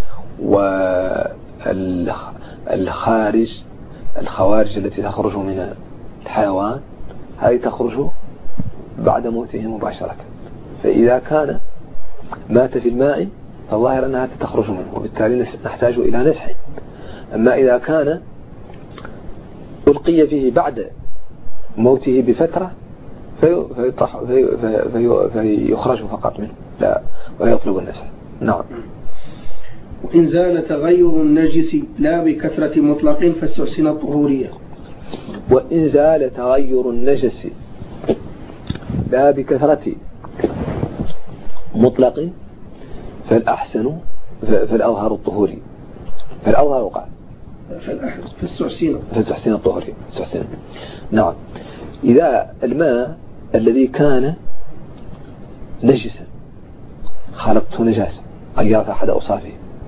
والخارج الخوارج التي تخرج من الحيوان هذه تخرج بعد موته مباشرة. فإذا كان مات في الماء فالظاهر أنها تخرج منه، وبالتالي نحتاج إلى نسح. أما إذا كان ألقي فيه بعد موته بفترة فيطرح في في فيخرج فقط منه لا ولا يطلب النسح. نعم. وإن زال تغير النجس لا بكثرة مطلق فاستحسن الطهورية. وإن زال تغير النجس لا بكثرة مطلق فالأحسن فالأظهر الطهوري، فالأظهر قال فاستحسن فاستحسن الطهوري. نعم. إذا الماء الذي كان نجسا خالطته نجاسة غيرت أحد أوصافه،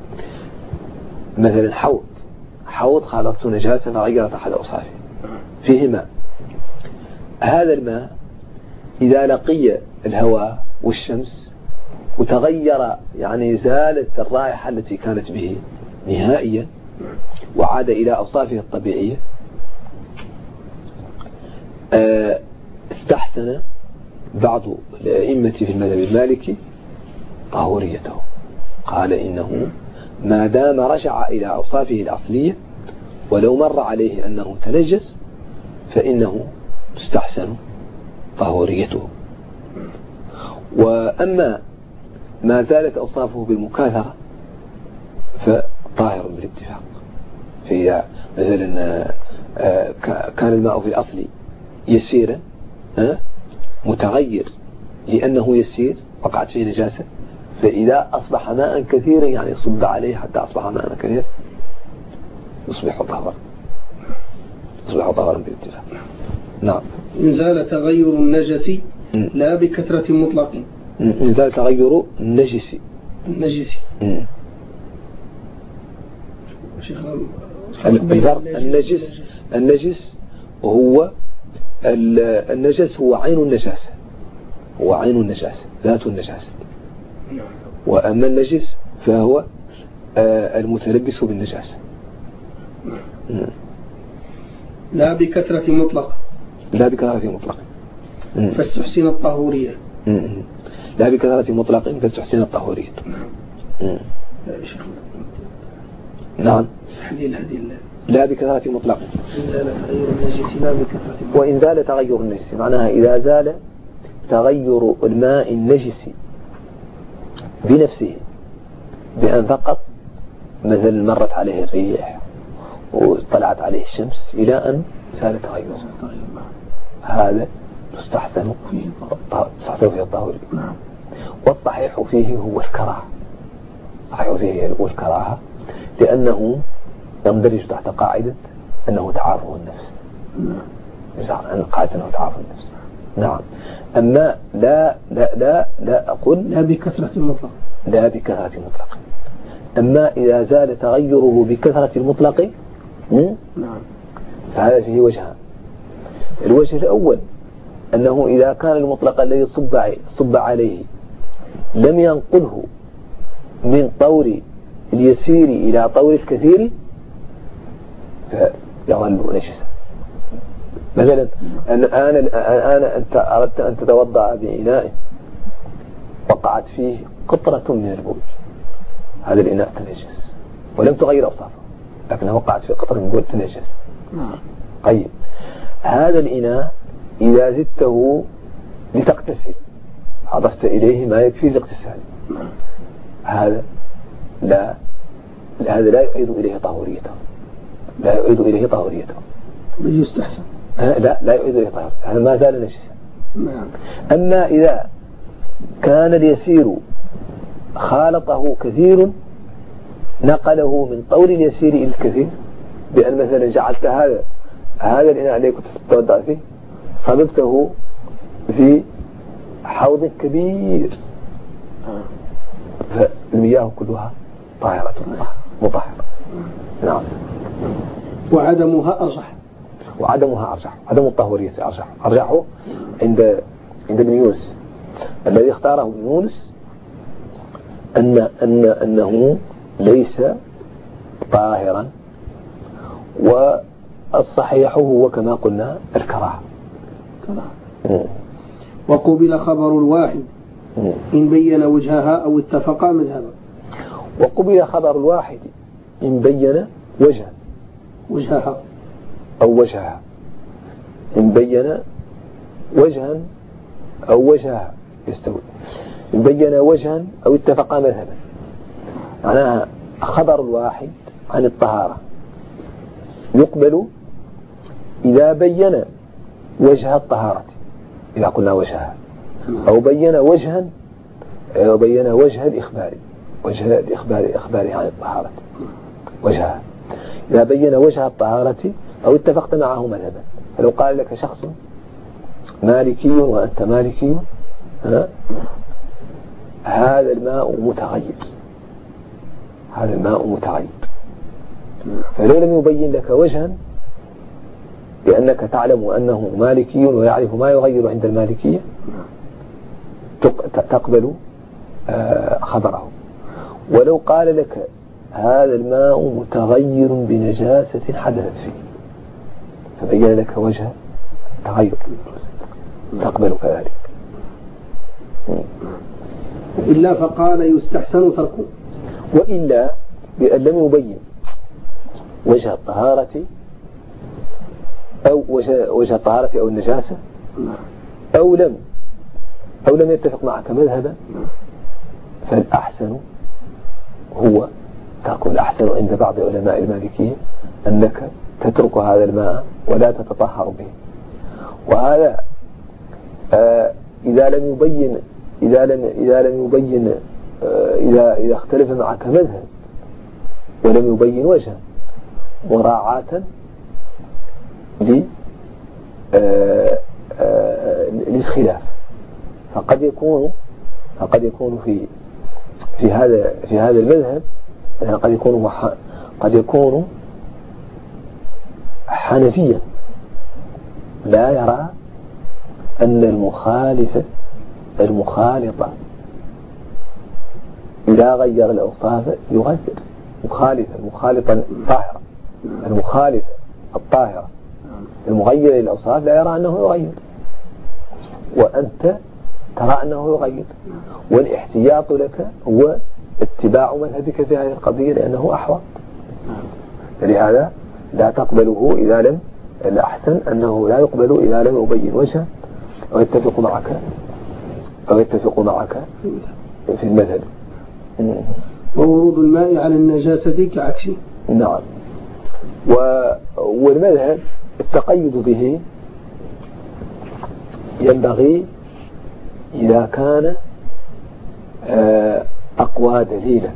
مثلا حوض حوض خالطته نجاسة فغيرت أحد أوصافه، فيه ماء، هذا الماء إذا لقي الهواء والشمس وتغير يعني زالت الرائحة التي كانت به نهائيا وعاد إلى أوصافه الطبيعية استحسن بعض الأئمة في المذهب المالكي طهوريته، قال إنه ما دام رجع إلى أوصافه الأصلية ولو مر عليه أنه تنجس فإنه تستحسن طهوريته. وأما ما زالت أوصافه بالمكاثرة فطاهر بالاتفاق. في مثلا كان الماء في الأصل يسيرا متغير لأنه يسير وقعت فيه نجاسة، فإذا أصبح ماء كثيرا يعني صب عليه حتى أصبح ماء كثير يصبح طهورا يصبح طهورا بالاتفاق. نعم. إن زال تغير النجس لا بكثرة مطلق. إن زال تغير النجس النجس النجس النجس هو النجس هو عين النجاسة، هو عين النجاسة ذات النجاسة، وأما النجس فهو المتلبس بالنجاسة. لا بكثرة مطلق لا بكثرة مطلق فاستحسن الطهورية. لا بكثرة مطلق فاستحسن الطهورية. نعم. لا بكثرة مطلق وإن زال تغير النجس معناها إذا زال تغير الماء النجس بنفسه بأن فقط مثل مرت عليه الريح وطلعت عليه الشمس إلى أن زال تغيره، هذا تستحسن تستحسن فيه الطهوري. والصحيح فيه هو الكراهة، صحيح فيه هو الكراهة لأنه يندرج تحت قاعدة أنه تعافه النفس، أن قاعدة أنه تعافه النفس. نعم. أما لا لا لا لا أقول لا بكثرة المطلق لا بكثرة المطلق. أما إذا زال تغيره بكثرة المطلق نعم فهذا فيه وجهان. الوجه الأول أنه إذا كان المطلق الذي صب صب عليه لم ينقله من طور اليسير إلى طور الكثير فيظل نجسا. مثلا الآن الآن أنت أردت أن تتوضأ بإناء وقعت فيه قطرة من البول، هذا الإناء تنجس ولم تغير أوصافه لكنها وقعت فيه قطرة من البول تنجس. طيب هذا الإناء إذا زدته لتغتسل أضفت إليه ما يكفي الاغتسال، هذا لا هذا لا يعيد إليه طهوريته لا يعيد إليه طهوريته يستحسن لا لا يعيد إليه طهوريته، هذا ما زال نجسا. أما إذا كان اليسير خالطه كثير نقله من طور اليسير إلى الكثير، بأن مثلا جعلت هذا هذا الإناء الذي كنت تتوضأ فيه صببته في حوض كبير فالمياه كلها طاهرة مطهرة. نعم. وعدمها أرجح وعدمها أرجح عدم الطهورية أرجح أرجحه عند عند ابن يونس. الذي اختاره ابن يونس أن أن أنه ليس طاهرا، والصحيح هو كما قلنا الكراهة. وقبل خبر الواحد إن بين وجهها أو اتفقا مذهبا. وقبل خبر الواحد إن بين وجها وجهها أو وجهها إن بين وجها أو وجهها يستوي. إن بين وجها أو اتفقا مذهبا، معناها خبر الواحد عن الطهارة يقبل إذا بين وجه الطهارة، إذا قلنا وجهها، أو بين وجها أو بين وجه الإخبار وجه الإخبار إخباره عن الطهارة وجهها، إذا بين وجه الطهارة أو اتفقت معه مذهبا. فلو قال لك شخص مالكي وأنت مالكي ها؟ هذا الماء متغير هذا الماء متغير فلو لم يبين لك وجها لأنك تعلم أنه مالكي ويعرف ما يغير عند المالكية تقبل خبره. ولو قال لك هذا الماء متغير بنجاسة حدثت فيه فبين لك وجه تغير تقبل كذلك. إلا فقال يستحسن تركه. وإلا بأن لم يبين وجه الطهارة أو وجه, وجه الطهارة أو النجاسة أو لم أو لم يتفق معك مذهبا، فالأحسن هو تأكل. الأحسن عند بعض علماء المالكية أنك تترك هذا الماء ولا تتطهر به. وهذا آه إذا لم يبين إذا لم إذا لم يبين آه إذا إذا اختلف معك مذهب ولم يبين وجها مراعاة آه آه للخلاف. فقد يكون فقد يكون في في هذا في هذا المذهب قد يكون قد يكون حنفيا لا يرى أن المخالف المخالط إذا غير الأوصاف يغير. مخالفة المخالطة الطاهرة المخالفة الطاهرة المغير للأوصاف لا يرى أنه يغير، وأنت ترى أنه يغير. والاحتياط لك هو اتباع مذهبك في هذه القضية لأنه أحوط. فلهذا لا تقبله إذا لم الأحسن أنه لا يقبل إذا لم يبين وجهه أو يتفق معك أو يتفق معك في المذهب. وورود الماء على النجاسة كعكسه. نعم. والمذهب التقيد به ينبغي إذا كان أقوى دليلا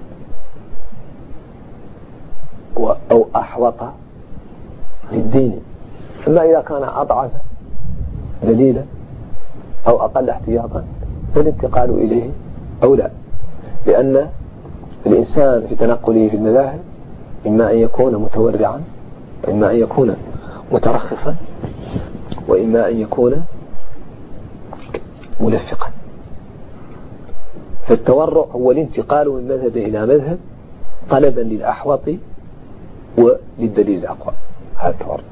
أو أحوط للدين. أما إذا كان أضعف دليلا أو أقل احتياطا فالانتقال إليه أولى، لأن الإنسان في تنقله في المذاهب إما أن يكون متورعا وإما أن يكون مترخصا وإما أن يكون ملفقا. فالتورع هو الانتقال من مذهب إلى مذهب طلبا للأحوط وللدليل الأقوى، هذا التورع.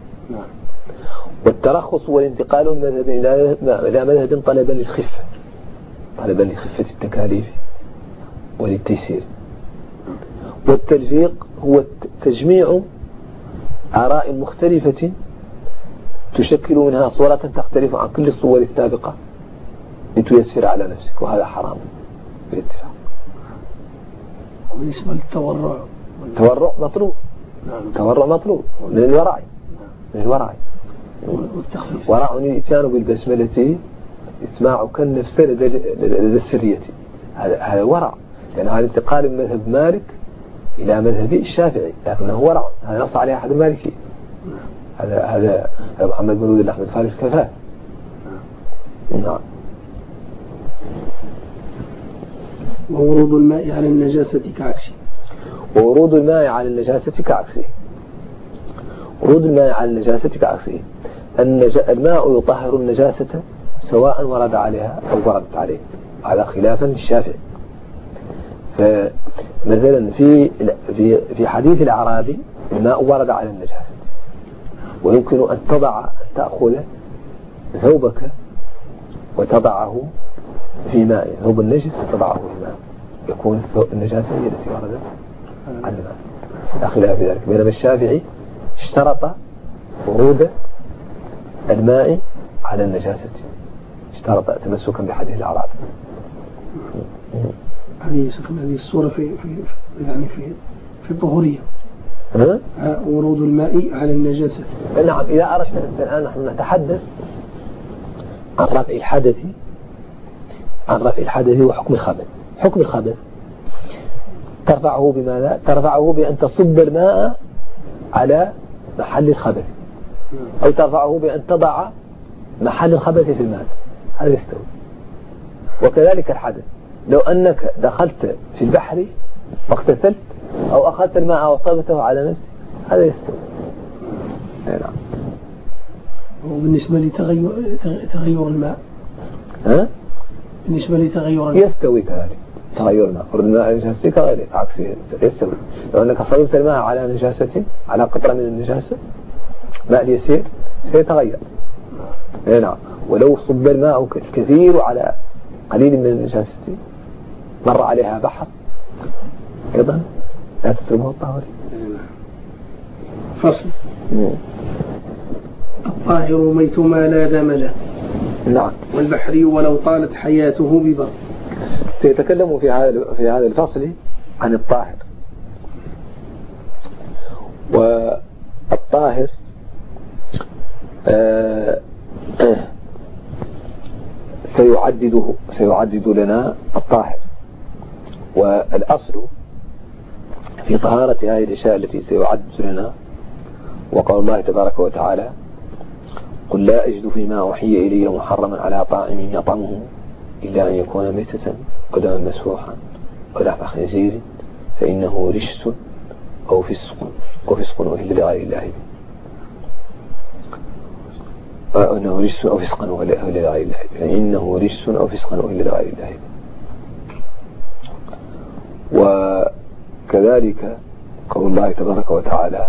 والترخص هو الانتقال من مذهب إلى مذهب طلبا للخفة طلبا لخفة التكاليف وللتيسير. والتلفيق هو تجميع آراء مختلفة تشكل منها صورة تختلف عن كل الصور السابقة لتيسر على نفسك، وهذا حرام بالاتفاق. وبالنسبة للتورع التورع مطلوب. التورع مطلوب من الورع من الورع ورع الإتيان بالبسملة إسماعك النفس لدى السرية. هذا هذا ورع، لأن هذا انتقال من مذهب مالك إلى مذهب الشافعي لكنه ورع. هذا نص عليه أحد المالكي. هذا هذا محمد بن ولد أحمد فارس كفاه. نعم. وورود الماء على النجاسة كعكسه. وورود الماء على النجاسة كعكسه ورود الماء على النجاسة كعكسه. الماء يطهر النجاسة سواء ورد عليها أو وردت عليه، على خلافا للشافعي. فمثلا في في في حديث الأعرابي الماء ورد على النجاسة، ويمكن أن تضع أن تأخذ ثوبك وتضعه في ماء، ثوب النجس وتضعه في ماء، يكون النجاسة هي التي وردت على الماء، لا خلاف في ذلك. بينما الشافعي اشترط ورود الماء على النجاسة، اشترط تمسكا بحديث الأعرابي. هذه هذه الصورة في في يعني في في الظهورية، ورود الماء على النجاسة. نعم. إذا أردت الآن نحن نتحدث عن رفع الحدث، عن رفع الحدث وحكم الخبث. حكم الخبث ترفعه بماذا؟ ترفعه بأن تصب الماء على محل الخبث، أو ترفعه بأن تضع محل الخبث في الماء، هذا يستوي. وكذلك الحدث، لو أنك دخلت في البحر واغتسلت أو أخذت الماء وصبته على نفسك، هذا يستوي. نعم. وبالنسبة لتغير تغير الماء، ها؟ بالنسبة لتغير الماء يستوي كذلك. تغير الماء، ورد الماء نجاسة كغيره، عكس يستوي. لو أنك صببت الماء على نجاسة، على قطرة من النجاسة، ماء اليسير سيتغير. نعم. ولو صب الماء كثير على قليل من النجاسة، مر عليها بحر، أيضا لا تسلبه الطهوري. فصل. الطاهر ميت ما لا دم له. نعم. والبحري ولو طالت حياته ببر. سيتكلم في هذا في هذا الفصل عن الطاهر. والطاهر آه سيعدده سيعدد لنا الطاهر. والأصل في طهارة هذه الأشياء التي سيعدد لنا وقال الله تبارك وتعالى: قل لا أجد فيما أوحي إلي محرما على طاعم يطعمه إلا أن يكون ميتة قدما مسفوحا أو لحم خنزير فإنه رجس أو فسق أو فسق أهل لغير الله به. فإنه رجس أو فسق أهل لغير الله به. فإنه رجس أو فسق أهل لغير الله به. وكذلك قول الله تبارك وتعالى: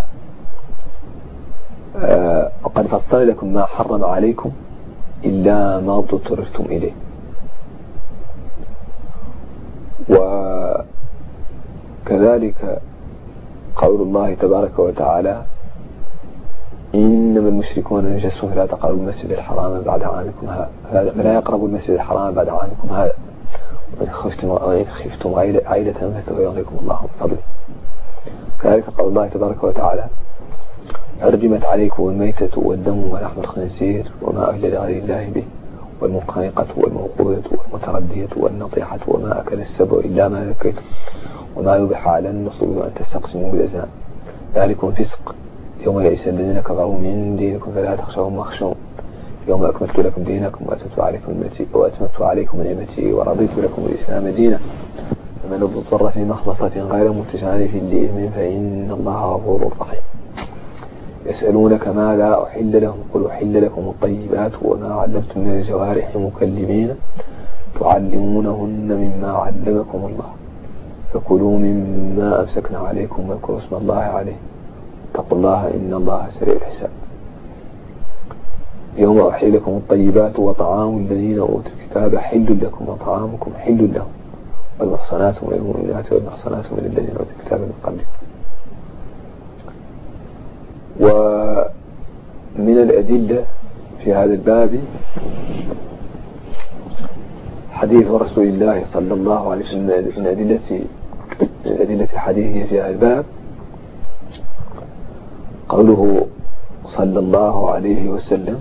وقد فصل لكم ما حرم عليكم إلا ما اضطررتم إليه. وكذلك قول الله تبارك وتعالى: إنما المشركون نجس فلا تقربوا المسجد الحرام بعد عامكم هذا فلا يقربوا المسجد الحرام بعد عامكم هذا وإن خفتم وإن خفتم عيلة فسوف يغنيكم الله من فضله. كذلك قول الله تبارك وتعالى: حرمت عليكم الميتة والدم ولحم الخنزير وما أهل لغير الله به والمنخنقة والموقوذة والمتردية والنطيحة وما أكل السبع إلا ما ذكيتم وما يبح على النصب وأن تستقسموا بالأزلام ذلكم فسق. يوم يئس الذين كفروا من دينكم فلا تخشوهم واخشون يوم أكملت لكم دينكم وأتممت عليكم نعمتي وأتممت عليكم نعمتي ورضيت لكم الإسلام دينا فمن اضطر في مخلصة غير متجانف لإثم فإن الله غفور رحيم. يسألونك ماذا أحل لهم قل أحل لكم الطيبات وما علمتم من الجوارح مكلمين تعلمونهن مما علمكم الله فكلوا مما أمسكنا عليكم واذكروا اسم الله عليه اتقوا الله إن الله سريع الحساب. يوم أحل لكم الطيبات وطعام الذين أوتوا الكتاب حل لكم وطعامكم حل لهم والمحصنات من المؤمنات والمحصنات من الذين أوتوا الكتاب من قبلكم. ومن الأدلة في هذا الباب حديث رسول الله صلى الله عليه وسلم. من أدلة من أدلة الحديث في هذا الباب قوله صلى الله عليه وسلم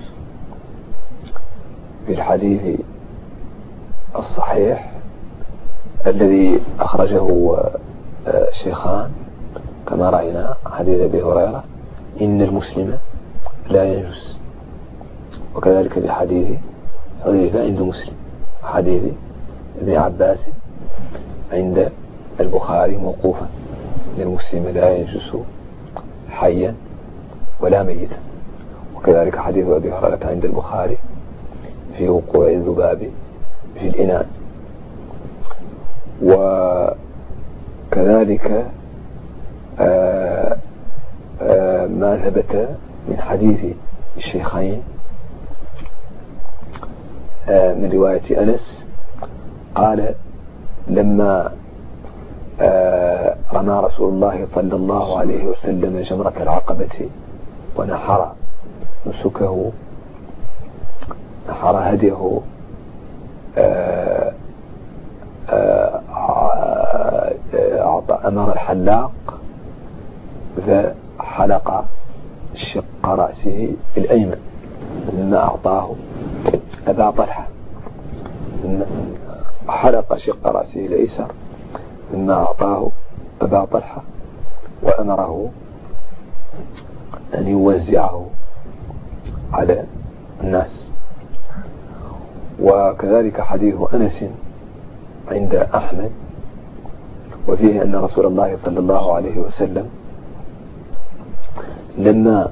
في الحديث الصحيح الذي أخرجه الشيخان كما رأينا حديث أبي هريرة: إن المسلم لا ينجس. وكذلك بحديث حذيفة عند مسلم، حديث ابن عباس عند البخاري موقوفا: إن المسلم لا ينجس حيا ولا ميتا. وكذلك حديث أبي هريرة عند البخاري في وقوع الذباب في الإناء. وكذلك آآ آآ ما ثبت من حديث الشيخين من رواية أنس قال لما رمى رسول الله صلى الله عليه وسلم جمرة العقبة ونحر نسكه نحر هديه أمر الحلاق فحلق شق رأسه الأيمن ثم أعطاه أبا طلحة، حلق شق رأسه الأيسر ثم أعطاه أبا طلحة وأمره أن يوزعه على الناس. وكذلك حديث أنس عند أحمد وفيه أن رسول الله صلى الله عليه وسلم لما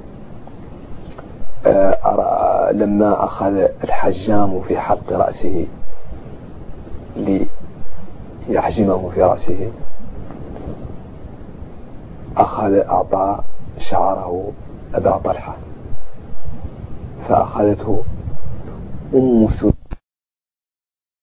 لما أخذ الحجام في حلق رأسه ليحجمه في رأسه أخذ أعطى شعره أبا طلحة فأخذته أم سليم